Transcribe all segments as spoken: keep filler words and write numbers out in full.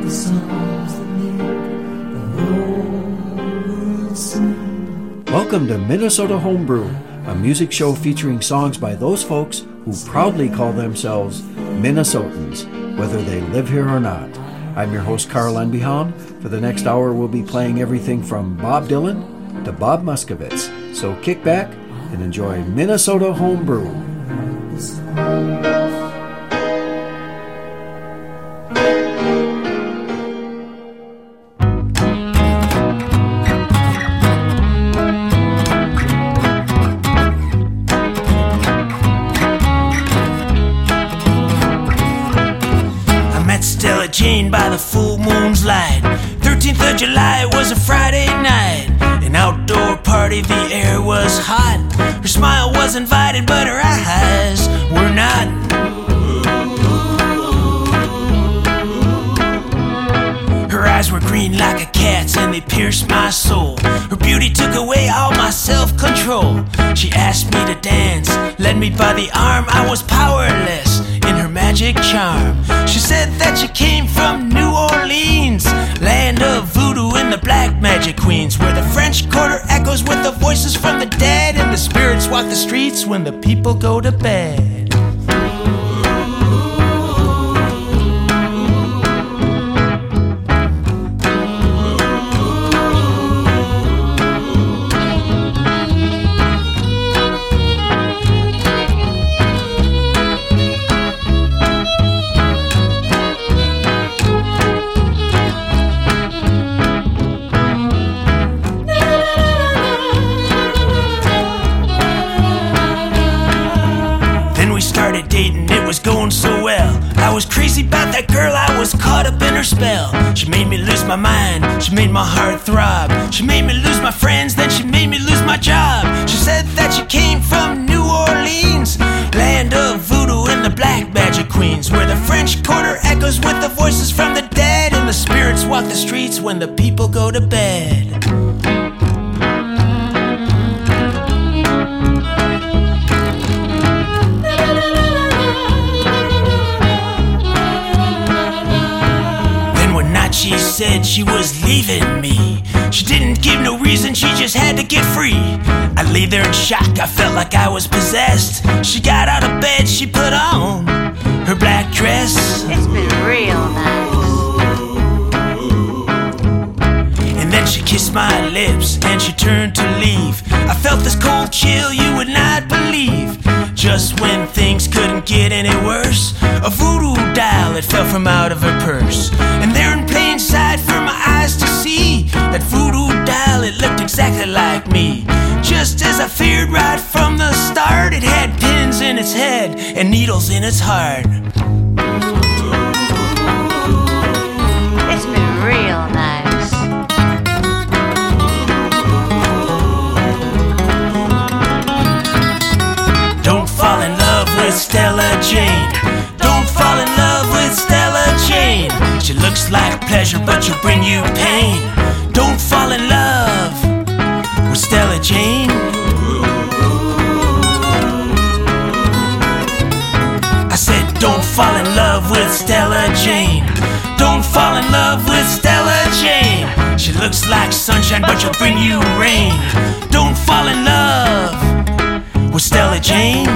the songs that make the whole world sing. Welcome to Minnesota Homebrew, a music show featuring songs by those folks who proudly call themselves Minnesotans, whether they live here or not. I'm your host, Carl Enbehan. For the next hour, we'll be playing everything from Bob Dylan to Bob Muskowitz. So kick back and enjoy Minnesota Homebrew. Jane by the full moon's light. thirteenth of July was a Friday night. An outdoor party, the air was hot. Her smile was invited, but her eyes were not. Her eyes were green like a cat's and they pierced my soul. Her beauty took away all my self-control. She asked me to dance, led me by the arm. I was powerless in her magic charm. She said that she came from New Orleans, land of voodoo and the black magic queens, where the French Quarter echoes with the voices from the dead, and the spirits walk the streets when the people go to bed. Going so well, I was crazy about that girl, I was caught up in her spell. She made me lose my mind, she made my heart throb. She made me lose my friends, then she made me lose my job. She said that she came from New Orleans, land of voodoo and the black magic queens, where the French Quarter echoes with the voices from the dead, and the spirits walk the streets when the people go to bed. She said she was leaving me. She didn't give no reason, she just had to get free. I lay there in shock, I felt like I was possessed. She got out of bed, she put on her black dress. It's been real nice. And then she kissed my lips and she turned to leave. I felt this cold chill you would not believe. Just when things couldn't get any worse, a voodoo dial, it fell from out of her purse. And there in plain sight for my eyes to see, that voodoo dial, it looked exactly like me. Just as I feared right from the start, it had pins in its head and needles in its heart. It's been real nice. Don't fall in love with Stella Jane. Don't fall in love with Stella Jane. She looks like pleasure, but she'll bring you pain. Don't fall in love with Stella Jane. I said, don't fall in love with Stella Jane. Don't fall in love with Stella Jane. She looks like sunshine, but she'll bring you rain. Don't fall in love with Stella Jane.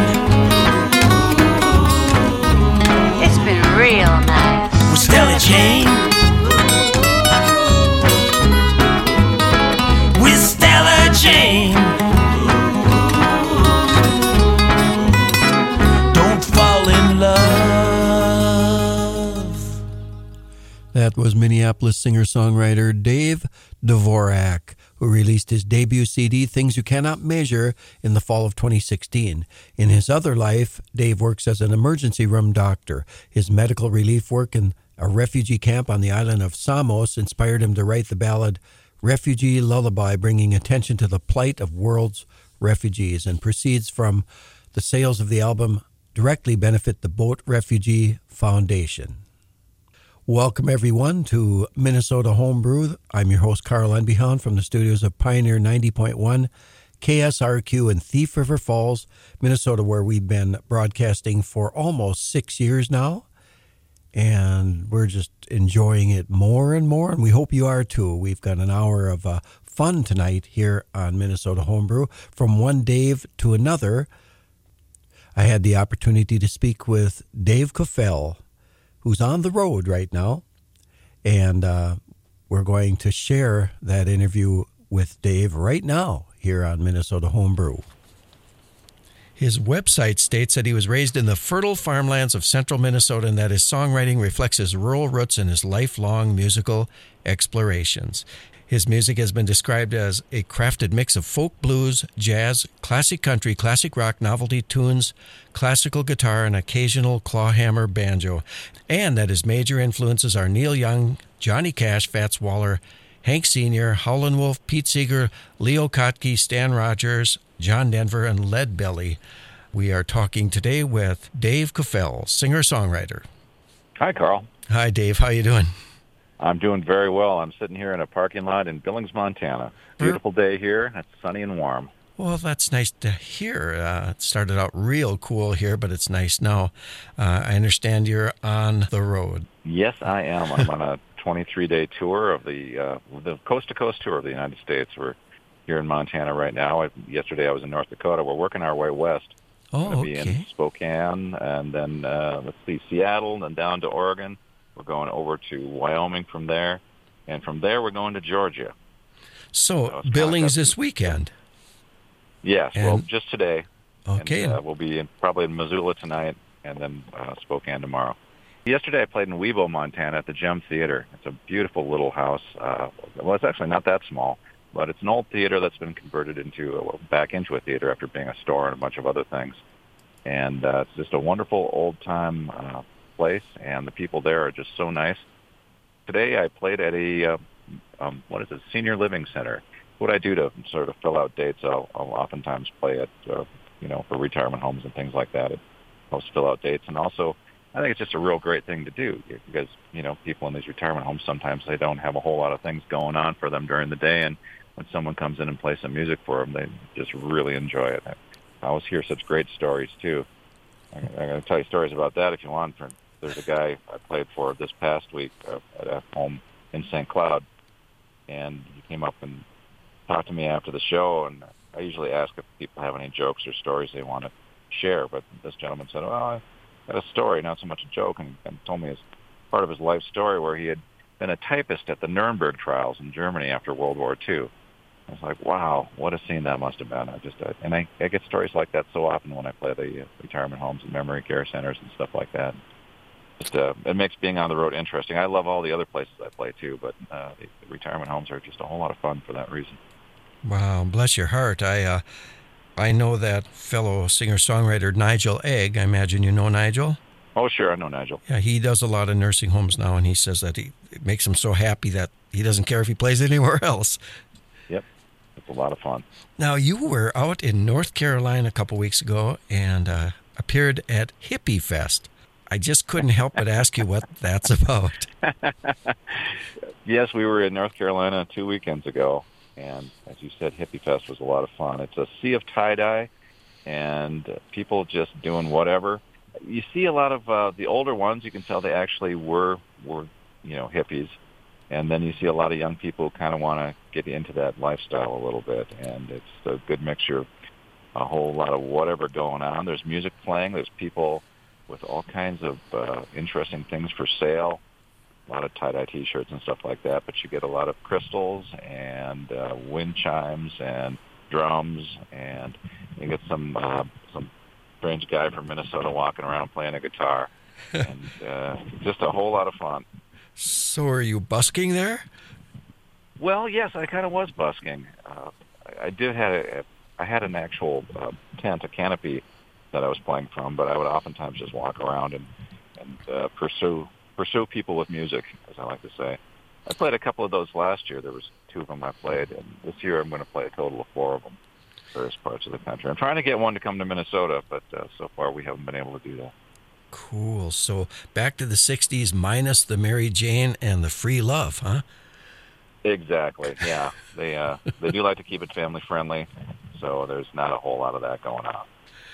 It's been real nice. With Stella Jane. With Stella Jane. Don't fall in love. That was Minneapolis singer-songwriter Dave Dvorak, who released his debut C D, Things You Cannot Measure, in the fall of twenty sixteen. In his other life, Dave works as an emergency room doctor. His medical relief work in a refugee camp on the island of Samos inspired him to write the ballad Refugee Lullaby, bringing attention to the plight of world's refugees, and proceeds from the sales of the album directly benefit the Boat Refugee Foundation. Welcome, everyone, to Minnesota Homebrew. I'm your host, Carl Enbehan, from the studios of Pioneer ninety point one, K S R Q in Thief River Falls, Minnesota, where we've been broadcasting for almost six years now. and we're just enjoying it more and more, and we hope you are too. We've got an hour of uh, fun tonight here on Minnesota Homebrew. From one Dave to another, I had the opportunity to speak with Dave Kuffel, who's on the road right now, and uh, we're going to share that interview with Dave right now here on Minnesota Homebrew. His website states that he was raised in the fertile farmlands of central Minnesota and that his songwriting reflects his rural roots and his lifelong musical explorations. His music has been described as a crafted mix of folk blues, jazz, classic country, classic rock, novelty tunes, classical guitar, and occasional clawhammer banjo, and that his major influences are Neil Young, Johnny Cash, Fats Waller, Hank Senior, Howlin' Wolf, Pete Seeger, Leo Kottke, Stan Rogers, John Denver, and Leadbelly. We are talking today with Dave Kuffel, singer-songwriter. Hi, Carl. Hi, Dave. How you doing? I'm doing very well. I'm sitting here in a parking lot in Billings, Montana. Beautiful day here. It's sunny and warm. Well, that's nice to hear. Uh, it started out real cool here, but it's nice now. Uh, I understand you're on the road. Yes, I am. I'm on a twenty-three day tour of the uh, the coast-to-coast tour of the United States. We're here in Montana right now. I, yesterday I was in North Dakota. We're working our way west. Oh, We're going to okay. be in Spokane, and then, uh, let's see, Seattle, and then down to Oregon. We're going over to Wyoming from there. And from there, we're going to Georgia. So, So Billings kind of- this weekend. Yes, And- well, just today. Okay. And, uh, we'll be in, probably in Missoula tonight, and then uh, Spokane tomorrow. Yesterday I played in Webo, Montana at the Gem Theater. It's a beautiful little house. Uh, well, it's actually not that small, but it's an old theater that's been converted into a, back into a theater after being a store and a bunch of other things. And uh, it's just a wonderful old-time uh, place, and the people there are just so nice. Today I played at a, uh, um, what is it, senior living center. What I do to sort of fill out dates, I'll, I'll oftentimes play at, uh, you know, for retirement homes and things like that. It helps fill out dates. And also, I think it's just a real great thing to do because, you know, people in these retirement homes, sometimes they don't have a whole lot of things going on for them during the day. And when someone comes in and plays some music for them, they just really enjoy it. I always hear such great stories, too. I'm going to tell you stories about that if you want. There's a guy I played for this past week uh, at a home in Saint Cloud, and he came up and talked to me after the show, and I usually ask if people have any jokes or stories they want to share, but this gentleman said, well, I got a story, not so much a joke, and, and told me his part of his life story where he had been a typist at the Nuremberg trials in Germany after World War Two. I was like, wow, what a scene that must have been. I just, uh, and I, I get stories like that so often when I play the uh, retirement homes and memory care centers and stuff like that. Just, uh, it makes being on the road interesting. I love all the other places I play too, but uh, the, the retirement homes are just a whole lot of fun for that reason. Wow, bless your heart. I uh, I know that fellow singer-songwriter Nigel Egg. I imagine you know Nigel? Oh, sure, I know Nigel. Yeah, he does a lot of nursing homes now, and he says that he, it makes him so happy that he doesn't care if he plays anywhere else. Yep, it's a lot of fun. Now, you were out in North Carolina a couple weeks ago and uh, appeared at Hippie Fest. I just couldn't help but ask you what that's about. Yes, we were in North Carolina two weekends ago, and as you said, Hippie Fest was a lot of fun. It's a sea of tie-dye and uh, people just doing whatever. You see a lot of uh, the older ones, you can tell they actually were, were you know, hippies. And then you see a lot of young people who kind of want to get into that lifestyle a little bit, and it's a good mixture of a whole lot of whatever going on. There's music playing. There's people with all kinds of uh, interesting things for sale, a lot of tie-dye T-shirts and stuff like that, but you get a lot of crystals and uh, wind chimes and drums, and you get some uh, some strange guy from Minnesota walking around playing a guitar, and uh, just a whole lot of fun. So are you busking there? Well, yes, I kind of was busking. Uh, I, I did have a, I had an actual uh, tent, a canopy that I was playing from, but I would oftentimes just walk around and and uh, pursue pursue people with music, as I like to say. I played a couple of those last year. There was two of them I played, and this year I'm going to play a total of four of them, various parts of the country. I'm trying to get one to come to Minnesota, but uh, so far we haven't been able to do that. Cool. So back to the sixties minus the Mary Jane and the free love, huh? Exactly. Yeah, they uh, they do like to keep it family friendly, so there's not a whole lot of that going on.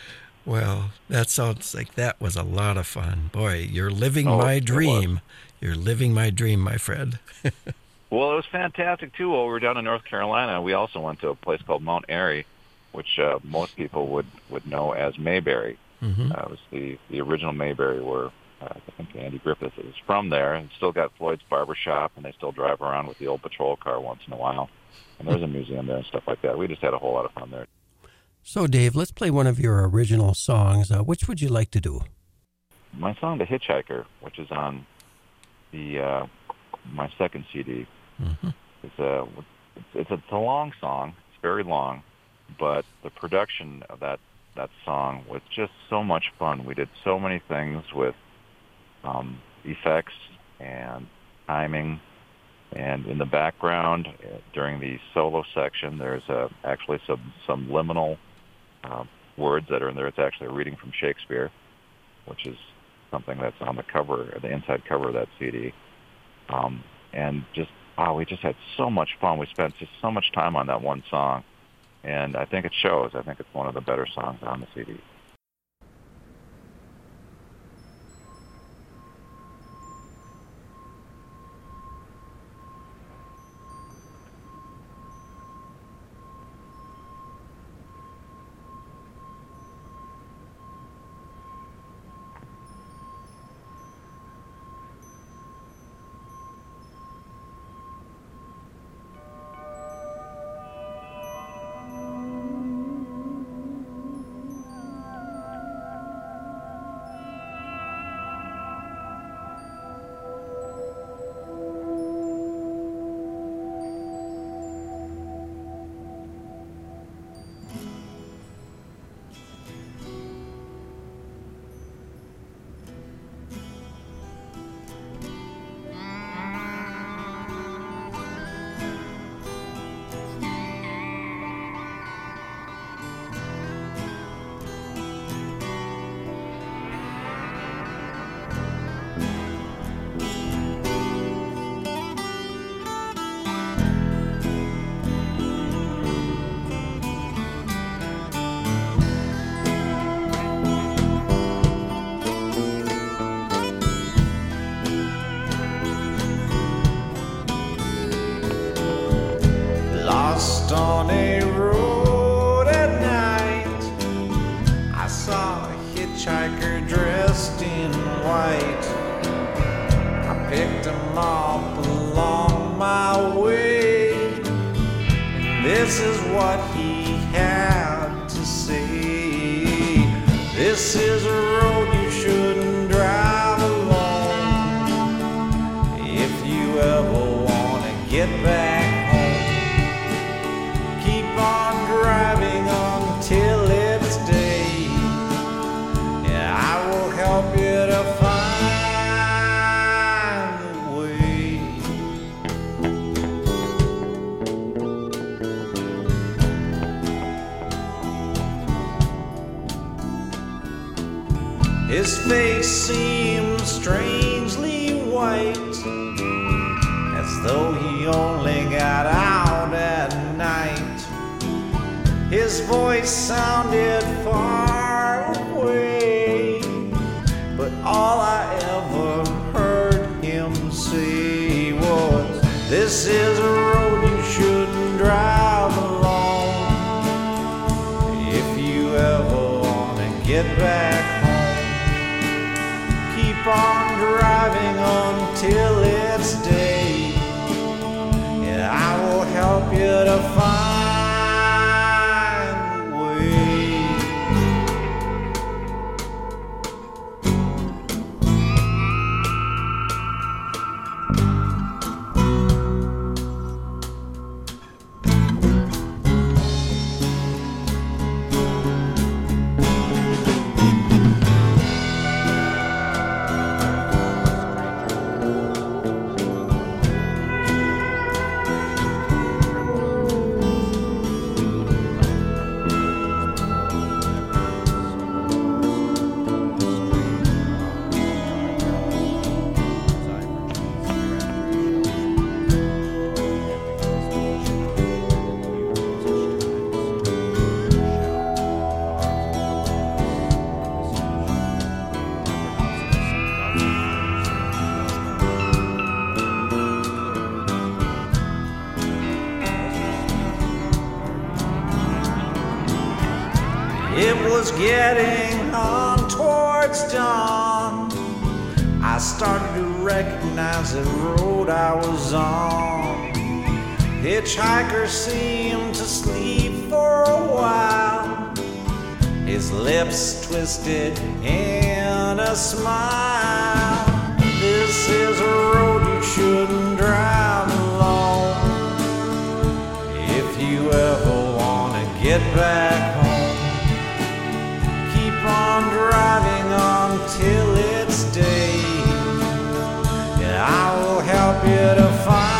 Well, that sounds like that was a lot of fun. Boy, you're living Oh, my it dream. You're living my dream, my friend. Well, it was fantastic, too. While we were down in North Carolina, we also went to a place called Mount Airy, which uh, most people would, would know as Mayberry. Mm-hmm. Uh, it was the, the original Mayberry where uh, I think Andy Griffith is from there, and still got Floyd's Barber Shop, and they still drive around with the old patrol car once in a while. And there's a museum there and stuff like that. We just had a whole lot of fun there. So, Dave, let's play one of your original songs. Uh, which would you like to do? My song, The Hitchhiker, which is on the uh, my second C D, Mm-hmm. it's, a, it's, a, it's a long song. It's very long, but the production of that, that song was just so much fun. We did so many things with um, effects and timing. And in the background, uh, during the solo section, there's uh, actually some, some liminal uh, words that are in there. It's actually a reading from Shakespeare, which is something that's on the cover, the inside cover of that C D. Um, and just, wow, we just had so much fun. We spent just so much time on that one song. And I think it shows. I think it's one of the better songs on the C D. Lost on a road at night, I saw a hitchhiker dressed in white. I picked him up along my way, and this is what he had to say. This is a road you shouldn't drive alone. If you ever want to get back driving until it's day. Yeah, I will help you to find the way. His face seemed strangely white, as though he only got out at night. His voice sounded far away, but all I ever heard him say was, this is a road you shouldn't drive alone. If you ever want to get back home, keep on driving until it's day. Yeah, I will help you to find was getting on towards dawn. I started to recognize the road I was on. Hitchhiker seemed to sleep for a while, his lips twisted in a smile. This is a road you shouldn't drive alone if you ever want to get back home. Keep on driving until it's day, and I will help you to find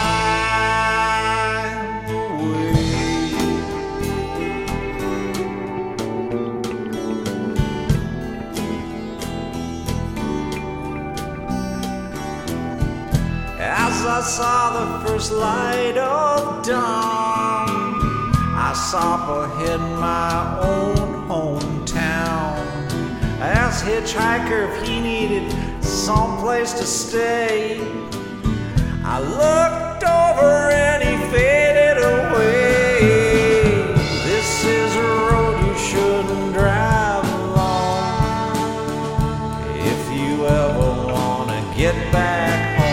I saw the first light of dawn. I saw ahead my own hometown. I asked Hitchhiker if he needed someplace to stay. I looked over and he faded away. This is a road you shouldn't drive alone if you ever want to get back home.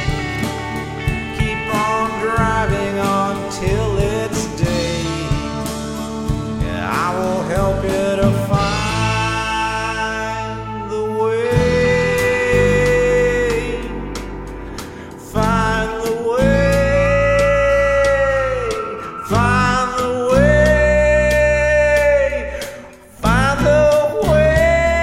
Driving until it's day, and I will help you to find the way, find the way, find the way, find the way.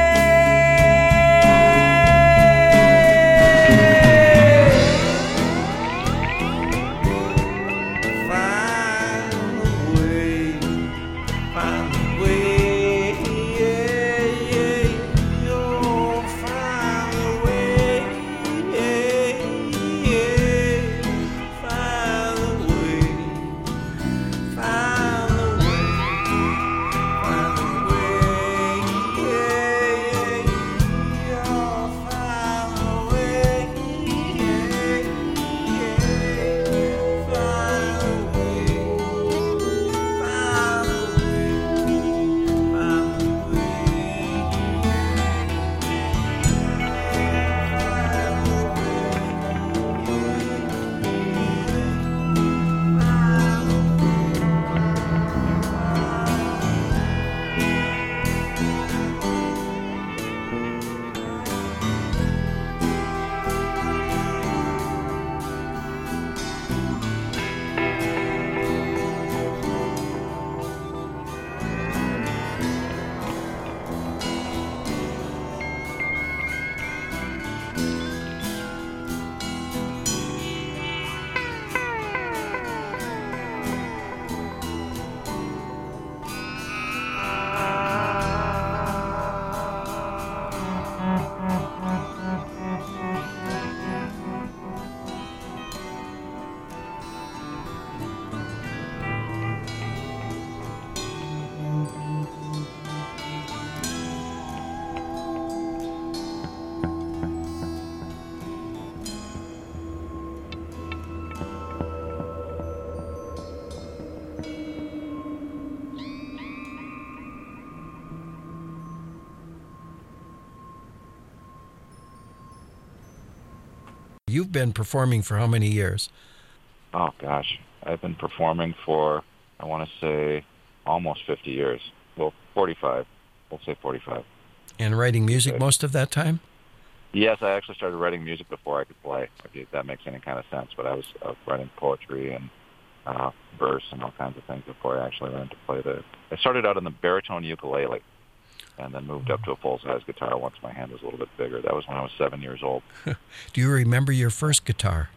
You've been performing for how many years? Oh, gosh. I've been performing for, I want to say, almost fifty years. Well, forty-five. We'll say forty-five. And writing music Okay. most of that time? Yes, I actually started writing music before I could play, if that makes any kind of sense. But I was uh, writing poetry and uh, verse and all kinds of things before I actually learned to play the... I started out on the baritone ukulele and then moved up to a full-size guitar once my hand was a little bit bigger. That was when I was seven years old. Do you remember your first guitar?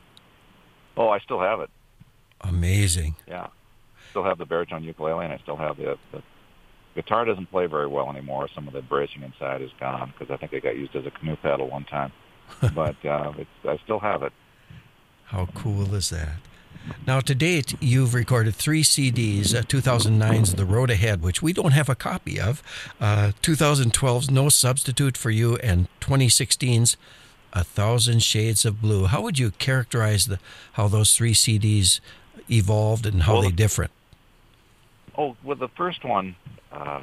Oh, I still have it. Amazing. Yeah. Still have the baritone ukulele, and I still have the, the guitar. Doesn't play very well anymore. Some of the bracing inside is gone because I think it got used as a canoe paddle one time. But uh, it's, I still have it. How cool is that? Now, to date, you've recorded three C Ds, uh, two thousand nine's The Road Ahead, which we don't have a copy of, uh, twenty twelve's No Substitute for You, and twenty sixteen's A Thousand Shades of Blue. How would you characterize the how those three C Ds evolved and how Well, they different? Oh, well, the first one uh,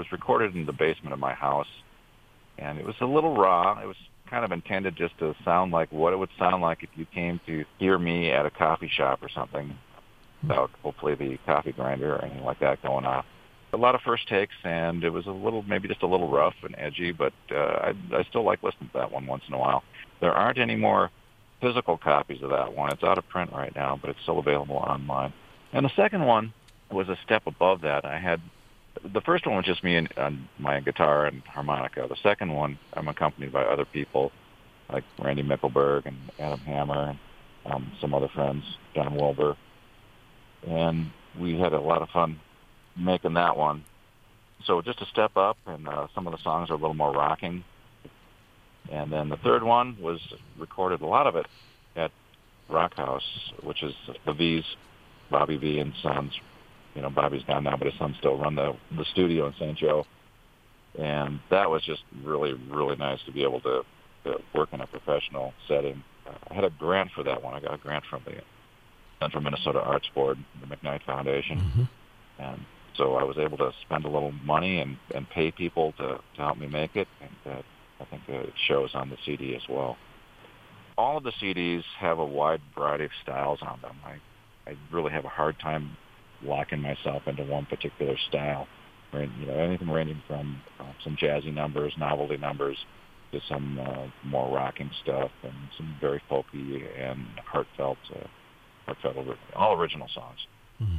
was recorded in the basement of my house, and it was a little raw. It was kind of intended just to sound like what it would sound like if you came to hear me at a coffee shop or something, without hopefully the coffee grinder or anything like that going off. A lot of first takes, and it was a little, maybe just a little rough and edgy, but uh, I, I still like listening to that one once in a while. There aren't any more physical copies of that one. It's out of print right now, but it's still available online. And the second one was a step above that. I had, the first one was just me and, and my guitar and harmonica. The second one, I'm accompanied by other people like Randy Mickelberg and Adam Hammer and um, some other friends, John Wilbur. And we had a lot of fun making that one. So just a step up, and uh, some of the songs are a little more rocking. And then the third one was recorded, a lot of it, at Rock House, which is the V's, Bobby V and Sons. You know, Bobby's gone now, but his sons still run the the studio in Saint Joe. And that was just really, really nice to be able to, to work in a professional setting. Uh, I had a grant for that one. I got a grant from the Central Minnesota Arts Board, the McKnight Foundation. Mm-hmm. And so I was able to spend a little money and, and pay people to, to help me make it. And uh, I think uh, it shows on the C D as well. All of the C Ds have a wide variety of styles on them. I, I really have a hard time locking myself into one particular style. You know, anything ranging from uh, some jazzy numbers, novelty numbers, to some uh, more rocking stuff, and some very folky and heartfelt, uh, heartfelt, all original songs. Mm-hmm.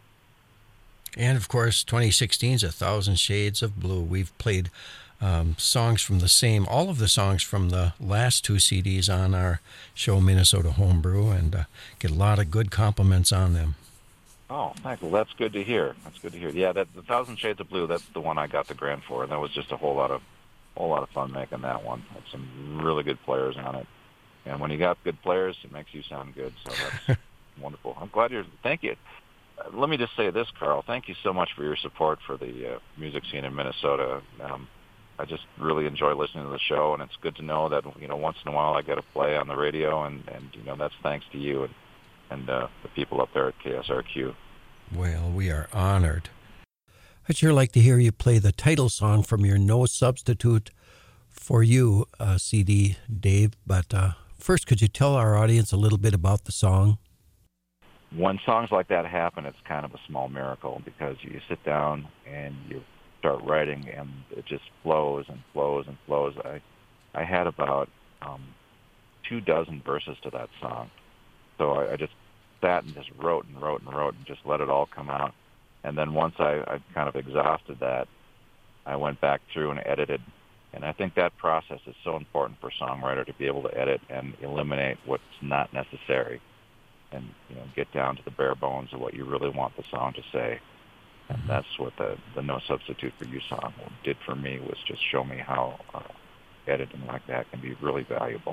And of course, twenty sixteen's A Thousand Shades of Blue. We've played um, songs from the same, all of the songs from the last two C Ds on our show, Minnesota Homebrew, and uh, get a lot of good compliments on them. Oh, thank you. Well, that's good to hear. That's good to hear. Yeah, that the Thousand Shades of Blue, that's the one I got the grant for, and that was just a whole lot of, whole lot of fun making that one. Had some really good players on it, and when you got good players, it makes you sound good. So that's wonderful. I'm glad you're. Thank you. Uh, let me just say this, Carl. Thank you so much for your support for the uh, music scene in Minnesota. Um, I just really enjoy listening to the show, and it's good to know that you know once in a while I get a play on the radio, and, and you know that's thanks to you and. and uh, the people up there at K S R Q. Well, we are honored. I'd sure like to hear you play the title song from your No Substitute for You uh, C D, Dave. But uh, first, could you tell our audience a little bit about the song? When songs like that happen, it's kind of a small miracle because you sit down and you start writing, and it just flows and flows and flows. I, I had about um, two dozen verses to that song. So I, I just sat and just wrote and wrote and wrote and just let it all come out. And then once I, I kind of exhausted that, I went back through and edited. And I think that process is so important for a songwriter to be able to edit and eliminate what's not necessary and you know get down to the bare bones of what you really want the song to say. And that's what the, the No Substitute for You song did for me, was just show me how uh, editing like that can be really valuable.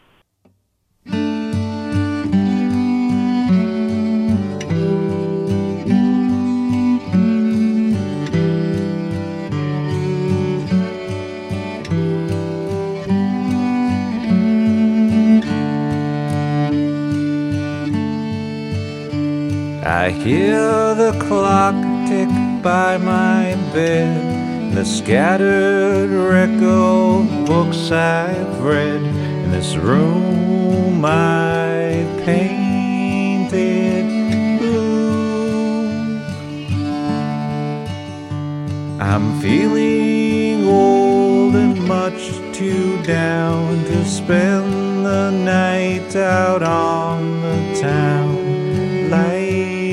I hear the clock tick by my bed, the scattered wreck of books I've read, in this room I painted blue. I'm feeling old and much too down to spend the night out on the town like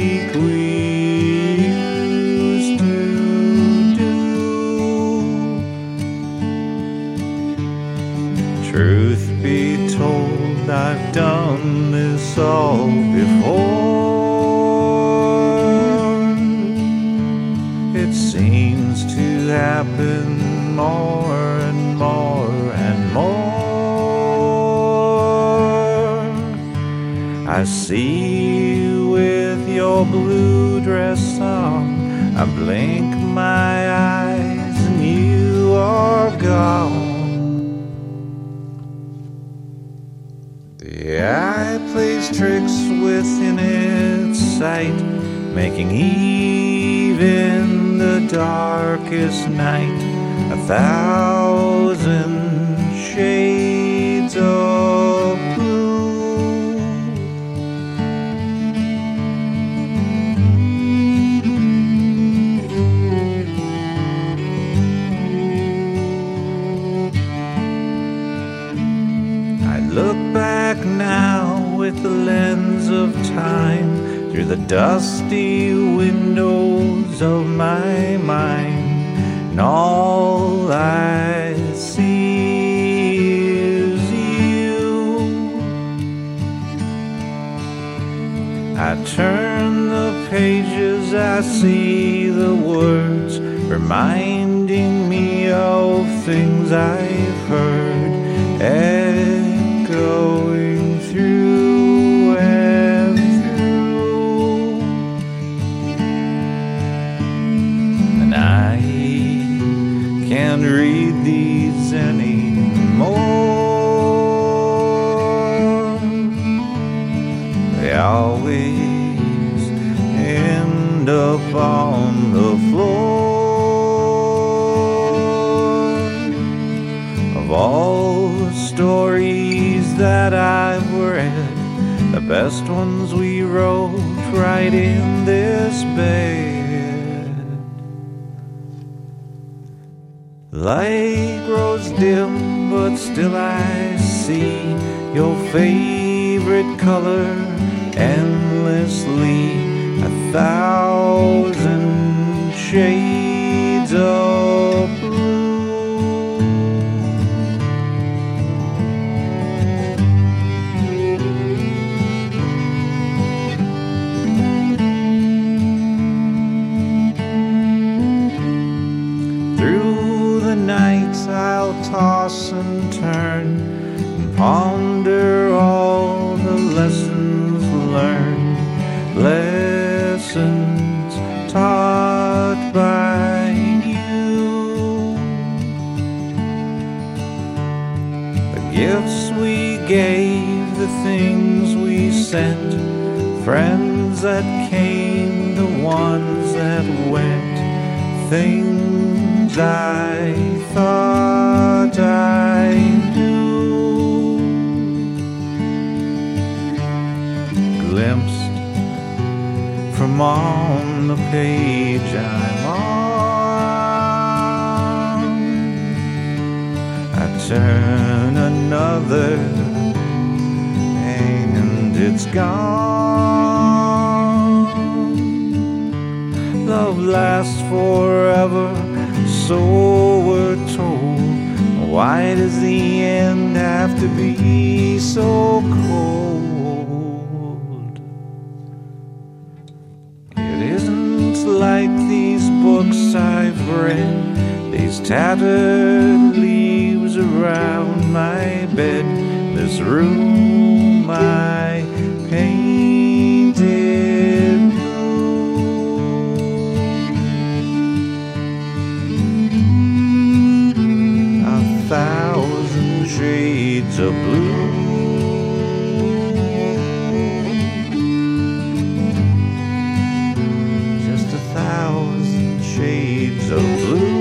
truth be told, I've done this all before. It seems to happen more and more and more. I see you with your blue dress on, I blink my eyes and you are gone. The eye plays tricks within its sight, making even the dark darkest night, a thousand shades of blue. I look back now with the lens of time through the dusty windows of my mind, and all I see is you. I turn the pages, I see the words reminding me of things I've heard, echoing through and through. And I can't read these anymore. They always end up on the floor of all the stories that I've read. The best ones we wrote right in this bed. Light grows dim, but still I see your favorite color endlessly, a thousand shades of blue. Through the nights I'll toss and turn and ponder all the lessons learned, lessons taught by you. The gifts we gave, the things we sent, friends that came, the ones that went, things I thought I knew, glimpsed from on the page I'm on. I turn another and it's gone. Love lasts forever, so we're told. Why does the end have to be so cold? It isn't like these books I've read, these tattered leaves around my bed, this room I painted blue, a thousand shades of blue. Just a thousand shades of blue.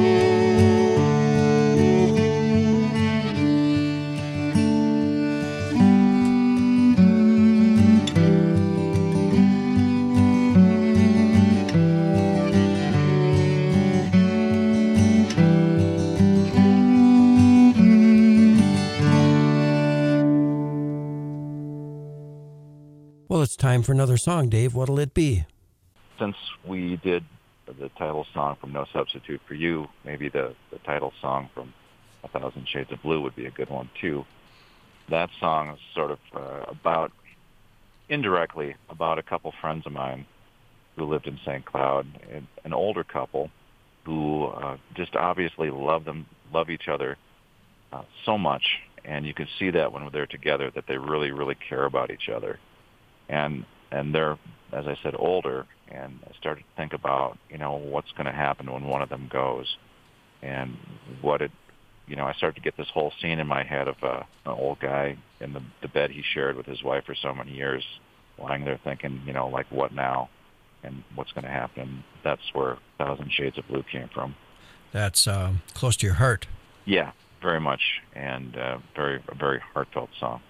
Well, it's time for another song, Dave. What'll it be? Since we did the title song from No Substitute for You, maybe the, the title song from A Thousand Shades of Blue would be a good one, too. That song is sort of uh, about, indirectly, about a couple friends of mine who lived in Saint Cloud, an, an older couple who uh, just obviously love them, love each other uh, so much, and you can see that when they're together, that they really, really care about each other. And and they're, as I said, older, and I started to think about, you know, what's going to happen when one of them goes, and what it, you know, I started to get this whole scene in my head of uh, an old guy in the, the bed he shared with his wife for so many years, lying there thinking, you know, like, what now, and what's going to happen. That's where Thousand Shades of Blue came from. That's uh, close to your heart. Yeah, very much, and uh, very a very heartfelt song.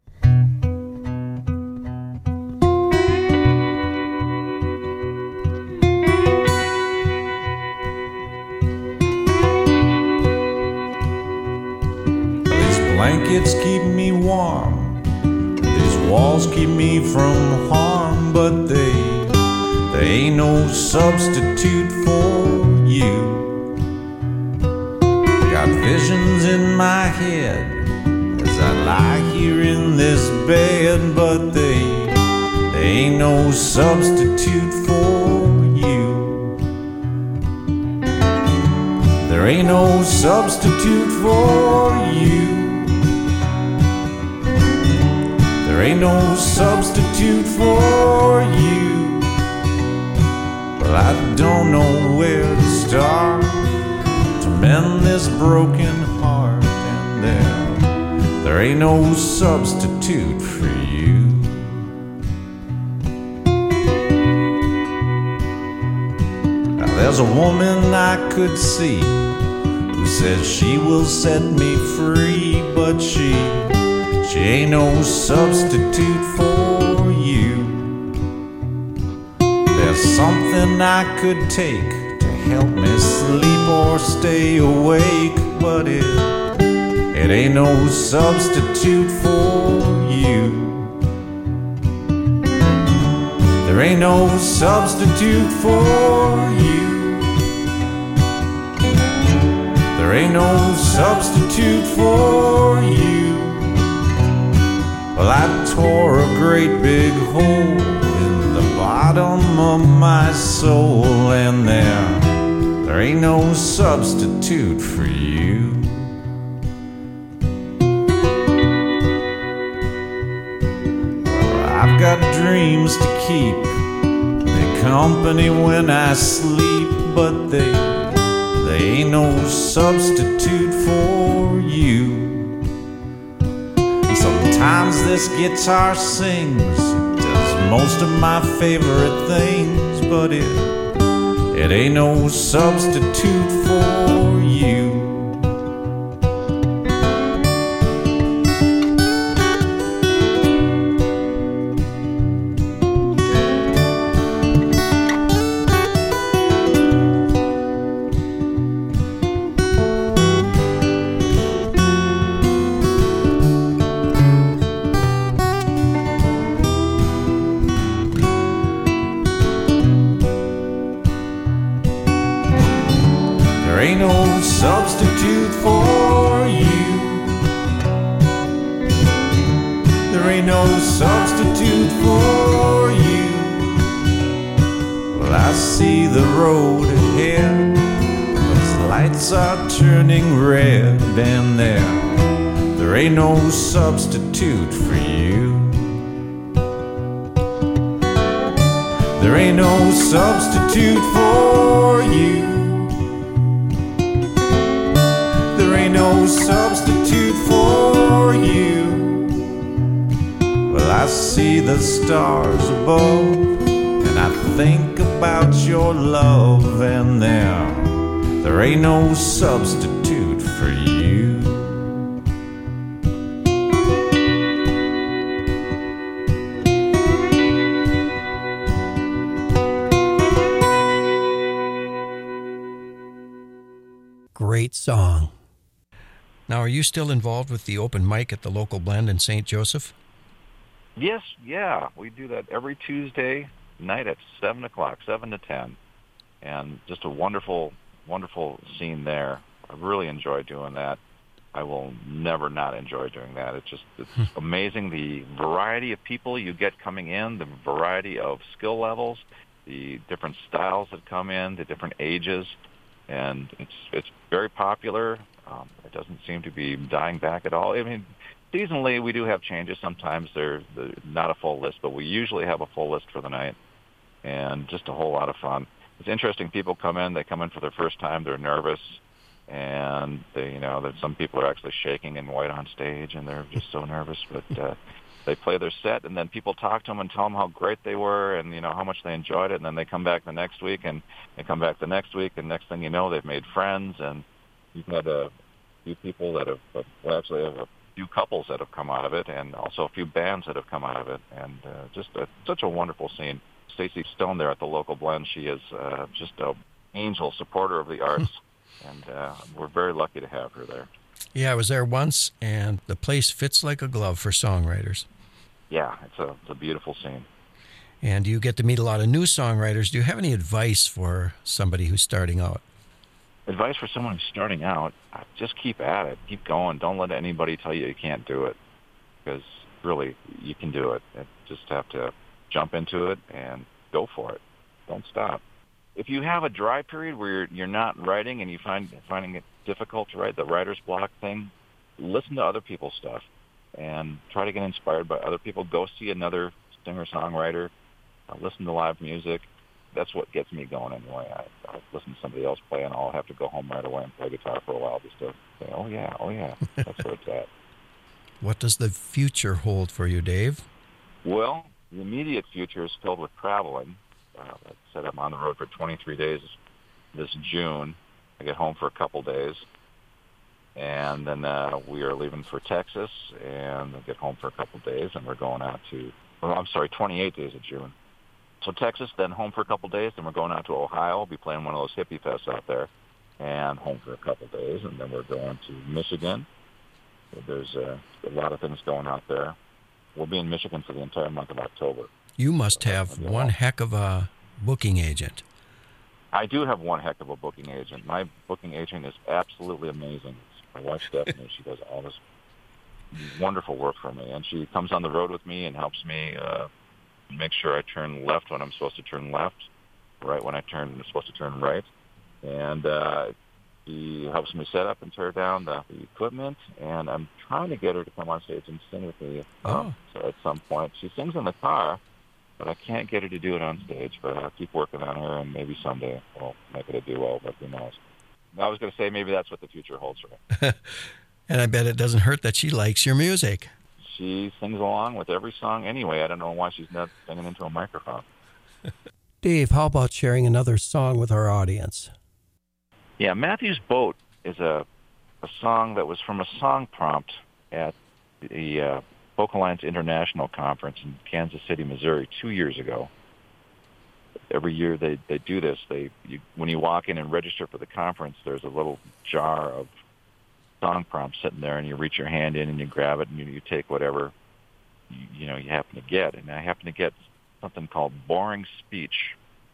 Blankets keep me warm, these walls keep me from harm, but they, they ain't no substitute for you. Got visions in my head as I lie here in this bed, but they, they ain't no substitute for you. There ain't no substitute for you. There ain't no substitute for you. Well, I don't know where to start to mend this broken heart, and there, there ain't no substitute for you. Now, there's a woman I could see who says she will set me free, but she She ain't no substitute for you. There's something I could take to help me sleep or stay awake, but it, it ain't no substitute for you. There ain't no substitute for you. There ain't no substitute for you. Well, I tore a great big hole in the bottom of my soul, and there, there ain't no substitute for you. Well, I've got dreams to keep me company when I sleep, but they, they ain't no substitute for you. Sometimes this guitar sings, it does most of my favorite things, but it, it ain't no substitute for you. There ain't no substitute for you. There ain't no substitute for you. Well, I see the road ahead, those lights are turning red, and there, there ain't no substitute for you. There ain't no substitute for you. There ain't no substitute for you. Well, I see the stars above, and I think about your love, and there, there ain't no substitute for you. Great song. Now, are you still involved with the open mic at the local blend in Saint Joseph? Yes, yeah, we do that every Tuesday night at seven o'clock, seven to ten, and just a wonderful, wonderful scene there. I really enjoy doing that. I will never not enjoy doing that. It's just it's amazing the variety of people you get coming in, the variety of skill levels, the different styles that come in, the different ages, and it's it's very popular. Um, it doesn't seem to be dying back at all. I mean, seasonally we do have changes. Sometimes they're, they're not a full list, but we usually have a full list for the night, and just a whole lot of fun. It's interesting. People come in, they come in for their first time, they're nervous, and they, you know, that some people are actually shaking and white on stage, and they're just so nervous. But uh, they play their set, and then people talk to them and tell them how great they were and, you know, how much they enjoyed it. And then they come back the next week, and they come back the next week, and next thing you know, they've made friends. And we've had a few people that have, well, actually a few couples that have come out of it, and also a few bands that have come out of it. And uh, just a, such a wonderful scene. Stacey Stone there at the local blend, she is uh, just an angel supporter of the arts, and uh, we're very lucky to have her there. Yeah, I was there once, and the place fits like a glove for songwriters. Yeah, it's a, it's a beautiful scene. And you get to meet a lot of new songwriters. Do you have any advice for somebody who's starting out? Advice for someone who's starting out, uh, just keep at it. Keep going. Don't let anybody tell you you can't do it, because really, you can do it. You just have to jump into it and go for it. Don't stop. If you have a dry period where you're, you're not writing and you find finding it difficult to write, the writer's block thing, listen to other people's stuff and try to get inspired by other people. Go see another singer-songwriter. Uh, listen to live music. That's what gets me going anyway. I, I'll listen to somebody else play, and I'll have to go home right away and play guitar for a while just to say, oh, yeah, oh, yeah, that's where it's at. What does the future hold for you, Dave? Well, the immediate future is filled with traveling. Uh, like I said, I'm on the road for twenty-three days this June. I get home for a couple days, and then uh, we are leaving for Texas, and I get home for a couple days, and we're going out to, well, I'm sorry, twenty-eight days of June. So Texas, then home for a couple days, then we're going out to Ohio. We'll be playing one of those hippie fests out there, and home for a couple days, and then we're going to Michigan. There's uh, a lot of things going out there. We'll be in Michigan for the entire month of October. You must have one heck of a booking agent. I do have one heck of a booking agent. My booking agent is absolutely amazing. It's my wife, Stephanie. She does all this wonderful work for me, and she comes on the road with me and helps me uh, make sure I turn left when I'm supposed to turn left, right when I turn I'm supposed to turn right, and uh, she helps me set up and tear down the, the equipment, and I'm trying to get her to come on stage and sing with me um, oh. so at some point. She sings in the car, but I can't get her to do it on stage, but I'll keep working on her, and maybe someday we'll make it a duo, but who knows. I was going to say maybe that's what the future holds for me. And I bet it doesn't hurt that she likes your music. She sings along with every song anyway. I don't know why she's not singing into a microphone. Dave, how about sharing another song with our audience? Yeah, Matthew's Boat is a, a song that was from a song prompt at the uh, Folk Alliance International Conference in Kansas City, Missouri, two years ago. Every year they, they do this. They you, when you walk in and register for the conference, there's a little jar of song prompts sitting there, and you reach your hand in and you grab it, and you, you take whatever you, you know you happen to get. And I happen to get something called Boring Speech.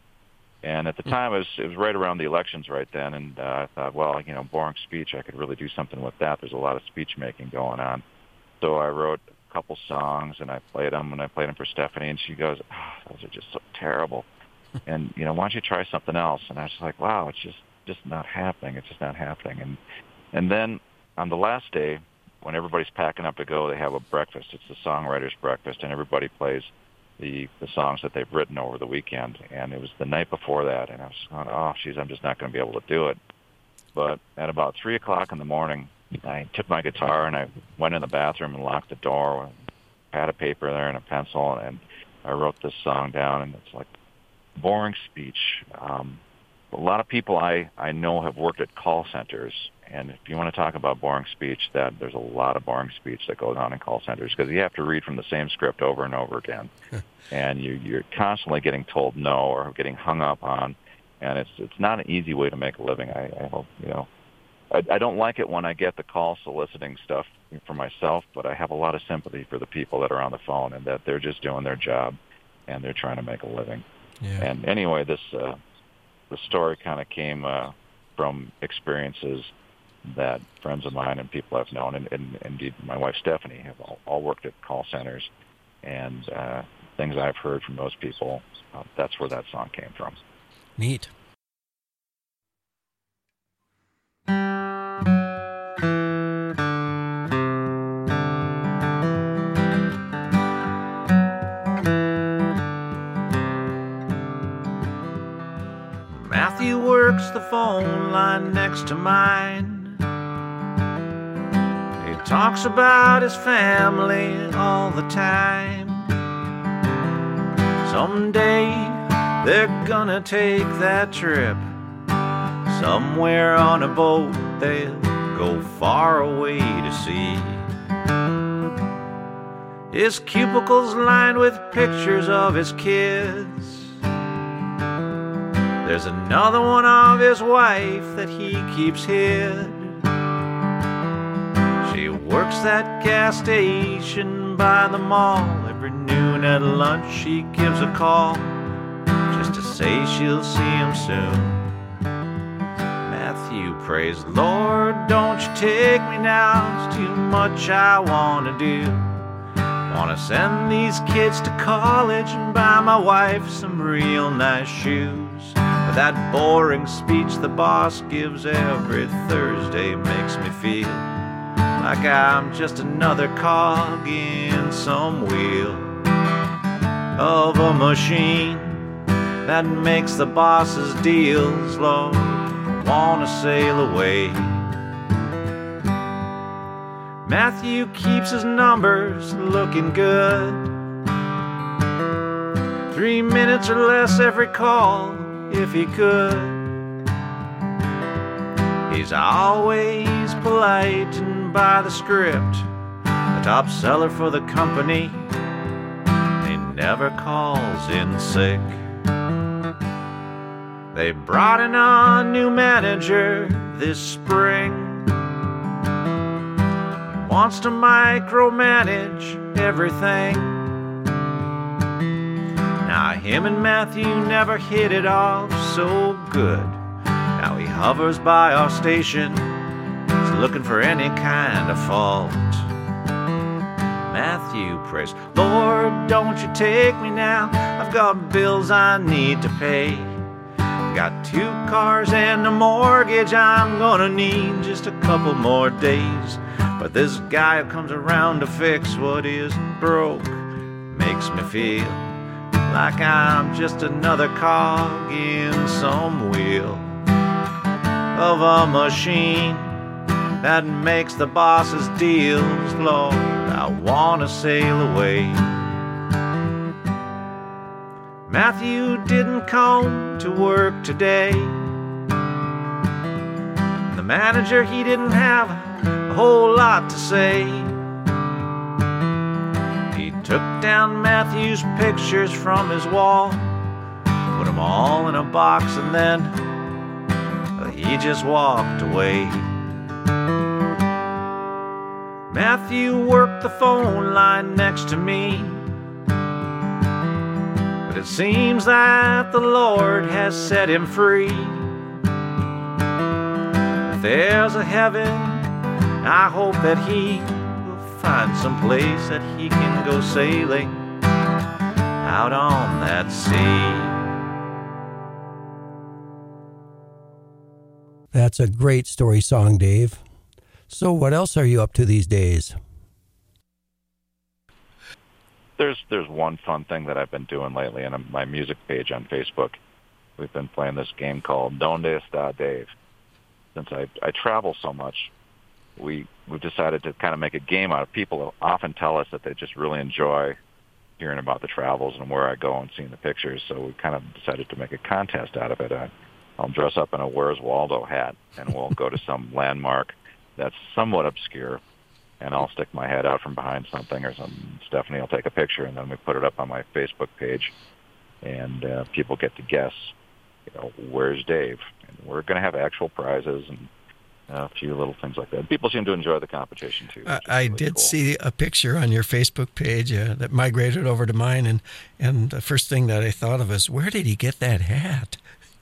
And at the time, it was, it was right around the elections right then, and uh, I thought, well, you know, boring speech, I could really do something with that. There's a lot of speech making going on. So I wrote a couple songs, and I played them, and I played them for Stephanie, and she goes, oh, those are just so terrible. And, you know, why don't you try something else? And I was like, wow, it's just, just not happening. It's just not happening. And and then on the last day, when everybody's packing up to go, they have a breakfast. It's the songwriter's breakfast, and everybody plays the the songs that they've written over the weekend. And it was the night before that, and I was going, oh, geez, I'm just not going to be able to do it. But at about three o'clock in the morning, I took my guitar, and I went in the bathroom and locked the door, with a pad of paper there and a pencil, and I wrote this song down, and it's like boring speech. Um, a lot of people I, I know have worked at call centers, and if you want to talk about boring speech, that there's a lot of boring speech that goes on in call centers because you have to read from the same script over and over again, and you, you're constantly getting told no or getting hung up on, and it's it's not an easy way to make a living. I, I hope you know. I, I don't like it when I get the call soliciting stuff for myself, but I have a lot of sympathy for the people that are on the phone and that they're just doing their job and they're trying to make a living. Yeah. And anyway, this uh, the story kind of came uh, from experiences that friends of mine and people I've known, and, and indeed my wife Stephanie, have all, all worked at call centers, and uh, things I've heard from those people, uh, that's where that song came from. Neat. Matthew works the phone line next to mine. He talks about his family all the time. Someday they're gonna take that trip. Somewhere on a boat they'll go far away to sea. His cubicle's lined with pictures of his kids. There's another one of his wife that he keeps hid. She works that gas station by the mall. Every noon at lunch she gives a call just to say she'll see him soon. Matthew prays, Lord, don't you take me now. It's too much I want to do. Want to send these kids to college and buy my wife some real nice shoes. But that boring speech the boss gives every Thursday makes me feel like I'm just another cog in some wheel of a machine that makes the boss's deals. Lord, I want to sail away. Matthew keeps his numbers looking good. Three minutes or less every call if he could. He's always polite and by the script, a top seller for the company. He never calls in sick. They brought in a new manager this spring. He wants to micromanage everything. Now him and Matthew never hit it off so good. Now he hovers by our station, he's looking for any kind of fault. Matthew prays, Lord, don't you take me now. I've got bills I need to pay. Got two cars and a mortgage I'm gonna need just a couple more days. But this guy who comes around to fix what isn't broke makes me feel like I'm just another cog in some wheel of a machine that makes the boss's deals. Lord, I wanna sail away. Matthew didn't come to work today. The manager, he didn't have a whole lot to say. He took down Matthew's pictures from his wall, put them all in a box, and then he just walked away. Matthew worked the phone line next to me, but it seems that the Lord has set him free. If there's a heaven, I hope that he will find some place that he can go sailing out on that sea. That's a great story song, Dave. So what else are you up to these days? There's there's one fun thing that I've been doing lately on my music page on Facebook. We've been playing this game called Donde Está Dave. Since I I travel so much, we we've decided to kind of make a game out of it. People often tell us that they just really enjoy hearing about the travels and where I go and seeing the pictures. So we kind of decided to make a contest out of it. I, I'll dress up in a Where's Waldo hat, and we'll go to some landmark that's somewhat obscure, and I'll stick my head out from behind something or something. Stephanie will take a picture, and then we put it up on my Facebook page, and uh, people get to guess, you know, where's Dave? And we're going to have actual prizes and uh, a few little things like that. People seem to enjoy the competition, too. I, I really did cool. see a picture on your Facebook page uh, that migrated over to mine, and, and the first thing that I thought of is, where did he get that hat?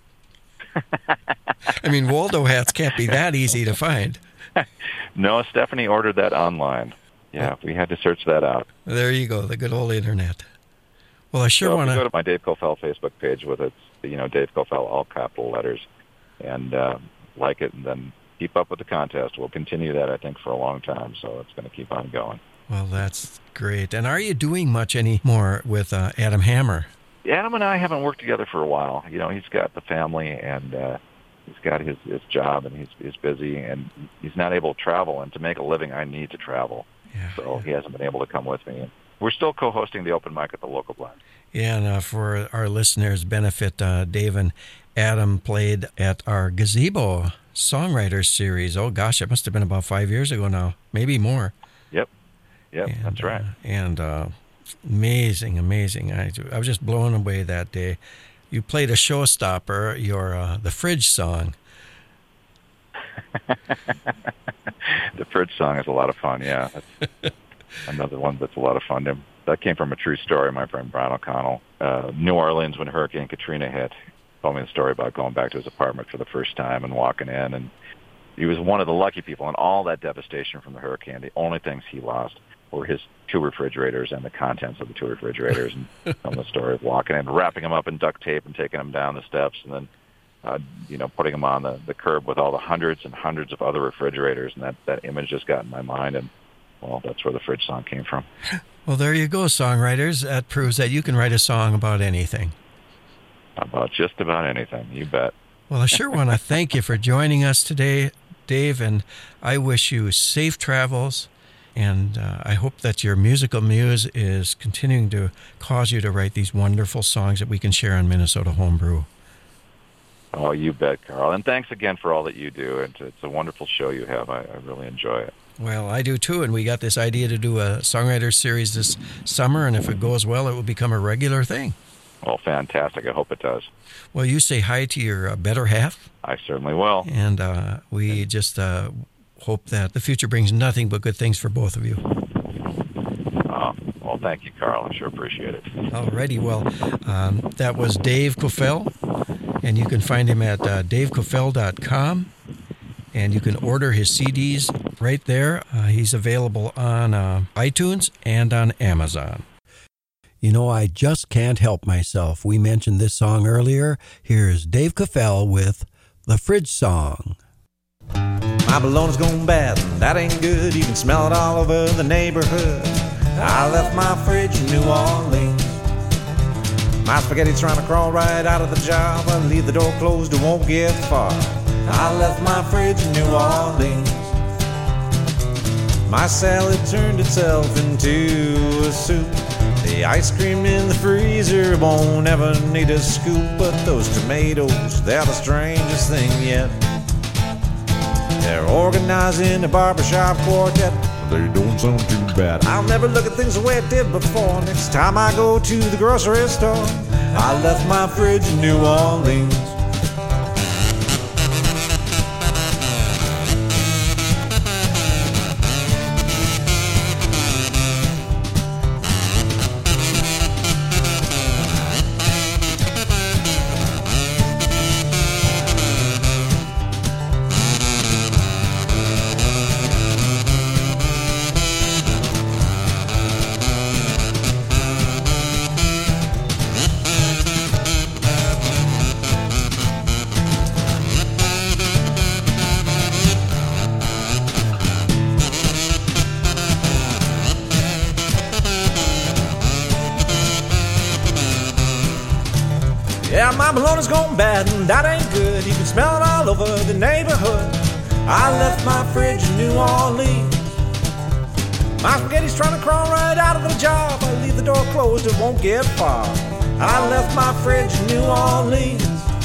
I mean, Waldo hats can't be that easy to find. No, Stephanie ordered that online. Yeah, we had to search that out. There you go, the good old internet. Well, I sure so want to go to my Dave Cofell Facebook page with its, you know, Dave Cofell, all capital letters, and uh, like it, and then keep up with the contest. We'll continue that, I think, for a long time, so it's going to keep on going. Well, that's great. And are you doing much anymore with uh, Adam Hammer? Adam and I haven't worked together for a while. You know, he's got the family, and uh, he's got his, his job and he's he's busy and he's not able to travel. And to make a living, I need to travel. Yeah, so yeah. he hasn't been able to come with me. And we're still co-hosting the open mic at the local bar. Yeah, and uh, for our listeners' benefit, uh, Dave and Adam played at our Gazebo Songwriters Series. Oh, gosh, it must have been about five years ago now, maybe more. Yep, yep, and, that's right. Uh, and uh, amazing, amazing. I, I was just blown away that day. You played a showstopper, your uh, the Fridge song. The Fridge song is a lot of fun, yeah. That's another one that's a lot of fun. That came from a true story. My friend Brian O'Connell, uh, New Orleans, when Hurricane Katrina hit, told me the story about going back to his apartment for the first time and walking in. And he was one of the lucky people in all that devastation from the hurricane. The only things he lost were his two refrigerators and the contents of the two refrigerators. And telling the story of walking in, wrapping them up in duct tape and taking them down the steps, and then uh, you know, putting them on the, the curb with all the hundreds and hundreds of other refrigerators. And that, that image just got in my mind. And, well, that's where the Fridge song came from. Well, there you go, songwriters. That proves that you can write a song about anything. About just about anything, you bet. Well, I sure want to thank you for joining us today, Dave, and I wish you safe travels, and uh, I hope that your musical muse is continuing to cause you to write these wonderful songs that we can share on Minnesota Homebrew. Oh, you bet, Carl. And thanks again for all that you do. It's, it's a wonderful show you have. I, I really enjoy it. Well, I do too, and we got this idea to do a songwriter series this summer, and if it goes well, it will become a regular thing. Well, fantastic. I hope it does. Well, you say hi to your uh, better half. I certainly will. And uh, we just uh, hope that the future brings nothing but good things for both of you. Uh, well, thank you, Carl. I sure appreciate it. Alrighty. Well, um, that was Dave Kofel, and you can find him at uh, dave kofel dot com, and you can order his C Ds right there. Uh, he's available on uh, iTunes and on Amazon. You know, I just can't help myself. We mentioned this song earlier. Here's Dave Kofel with The Fridge Song. My bologna's gone bad, and that ain't good. You can smell it all over the neighborhood. I left my fridge in New Orleans. My spaghetti's trying to crawl right out of the job. I leave the door closed, it won't get far. I left my fridge in New Orleans. My salad turned itself into a soup. The ice cream in the freezer won't ever need a scoop. But those tomatoes, they're the strangest thing yet. They're organizing a barbershop quartet. They don't sound too bad. I'll never look at things the way I did before. Next time I go to the grocery store, I left my fridge in New Orleans. Yeah, my bologna's gone bad, and that ain't good. You can smell it all over the neighborhood. I left my fridge in New Orleans. My spaghetti's trying to crawl right out of the job. I leave the door closed, it won't get far. I left my fridge in New Orleans.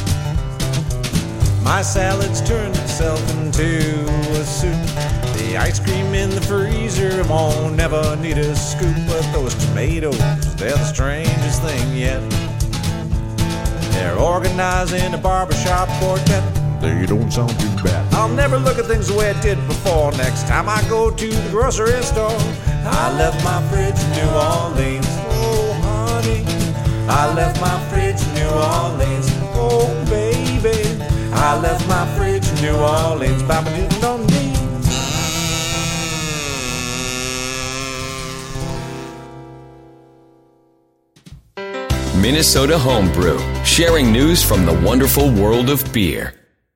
My salad's turned itself into a soup. The ice cream in the freezer won't never need a scoop. But those tomatoes, they're the strangest thing yet. They're organizing a barbershop quartet. They don't sound too bad. I'll never look at things the way I did before. Next time I go to the grocery store, I left my fridge in New Orleans. Oh, honey, I left my fridge in New Orleans. Oh, baby, I left my fridge in New Orleans. Baba didn't know me. Minnesota Homebrew, sharing news from the wonderful world of beer.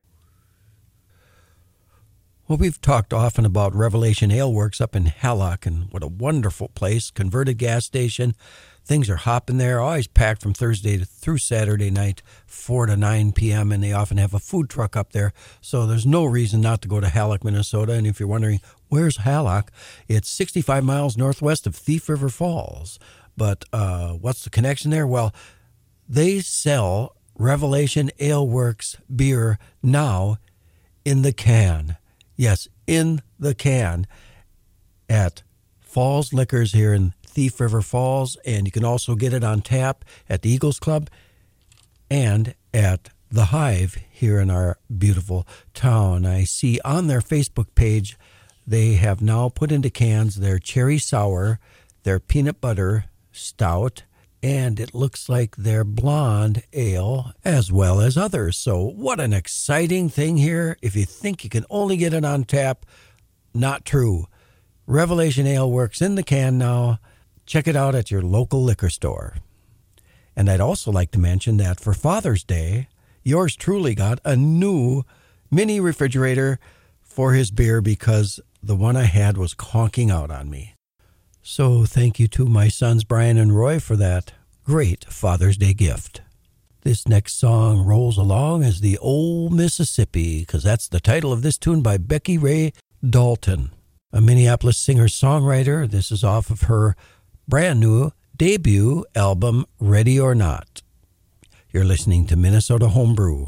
Well, we've talked often about Revelation Ale Works up in Hallock, and what a wonderful place, converted gas station, things are hopping there, always packed from Thursday to, through Saturday night, four to nine p.m., and they often have a food truck up there, so there's no reason not to go to Hallock, Minnesota. And if you're wondering, where's Hallock? It's sixty-five miles northwest of Thief River Falls. But uh, what's the connection there? Well, they sell Revelation Ale Works beer now in the can. Yes, in the can at Falls Liquors here in Thief River Falls, and you can also get it on tap at the Eagles Club and at the Hive here in our beautiful town. I see on their Facebook page they have now put into cans their cherry sour, their peanut butter stout, and it looks like their blonde ale, as well as others. So what an exciting thing here. If you think you can only get it on tap, not true. Revelation Ale Works in the can now. Check it out at your local liquor store. And I'd also like to mention that for Father's Day, yours truly got a new mini refrigerator for his beer because the one I had was conking out on me. So thank you to my sons Brian and Roy for that great Father's Day gift. This next song rolls along as the Old Mississippi, because that's the title of this tune by Becky Ray Dalton, a Minneapolis singer-songwriter. This is off of her brand new debut album, Ready or Not. You're listening to Minnesota Homebrew.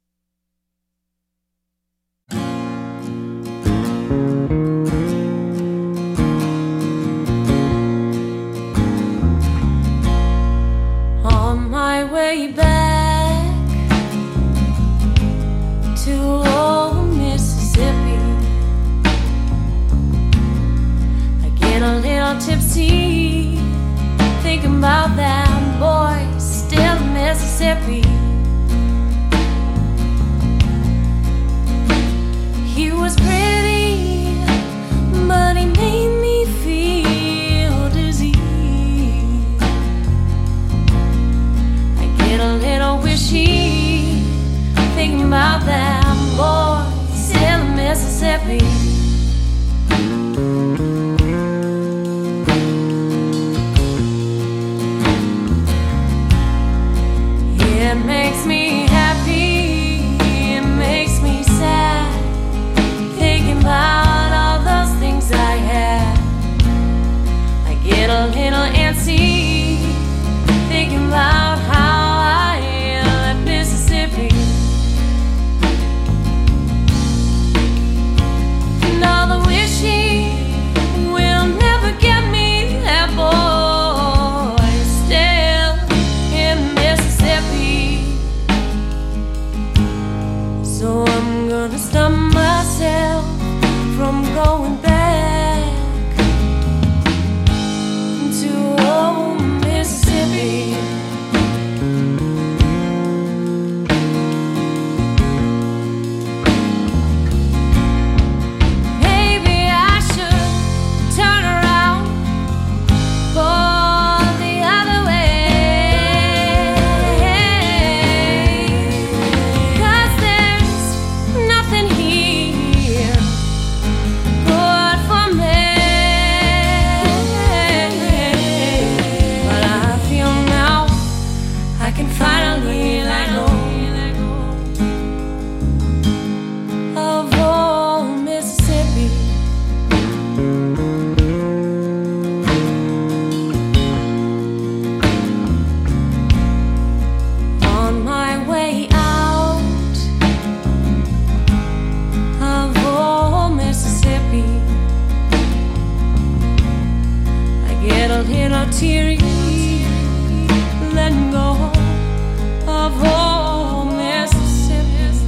On my way back to old Mississippi, I get a little tipsy, thinking about that boy still in Mississippi. He was pretty, but he made me feel dizzy. I get a little wishy, thinking about that boy still in Mississippi. It makes me happy, it makes me sad, thinking about all those things I had. I get a little antsy, thinking about how I left Mississippi. And all the wishing will never get me that boy still in Mississippi. So I'm gonna stop myself from going back to old Mississippi. Maybe I should turn around, go the other way, 'cause there's nothing here good for me. But I feel now I can finally let go of old Mississippi. On my way out of old Mississippi, I get a little teary, letting go of old Mississippi.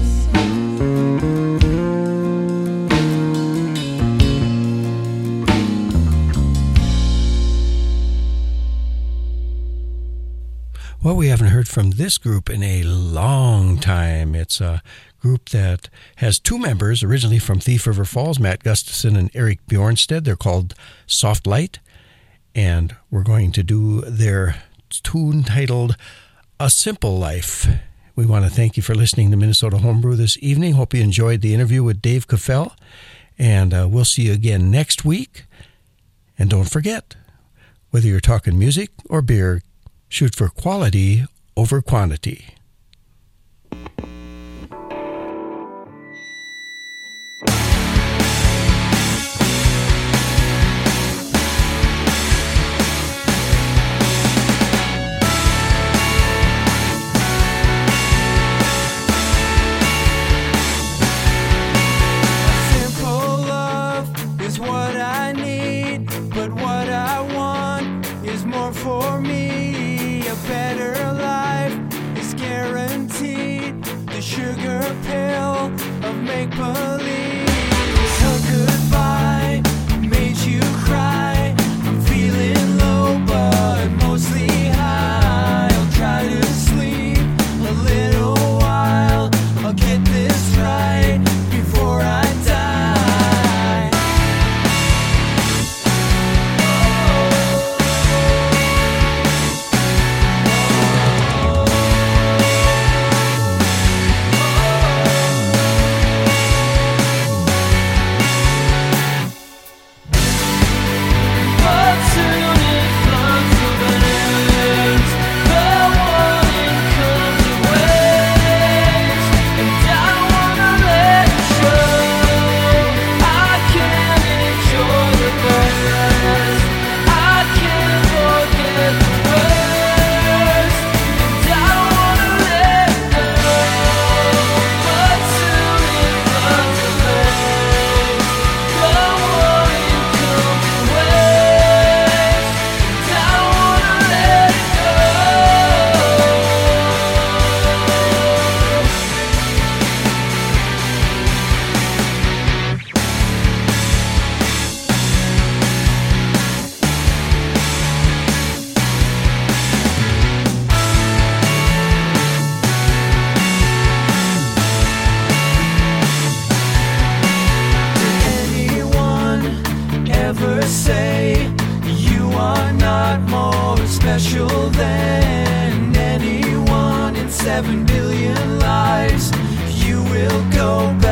Well, we haven't heard from this group in a long time. It's a group that has two members, originally from Thief River Falls, Matt Gustafson and Eric Bjornstead. They're called Soft Light, and we're going to do their tune titled A Simple Life. We want to thank you for listening to Minnesota Homebrew this evening. Hope you enjoyed the interview with Dave Caffell, and uh, we'll see you again next week. And don't forget, Whether you're talking music or beer, shoot for quality over quantity. Seven billion lives, you will go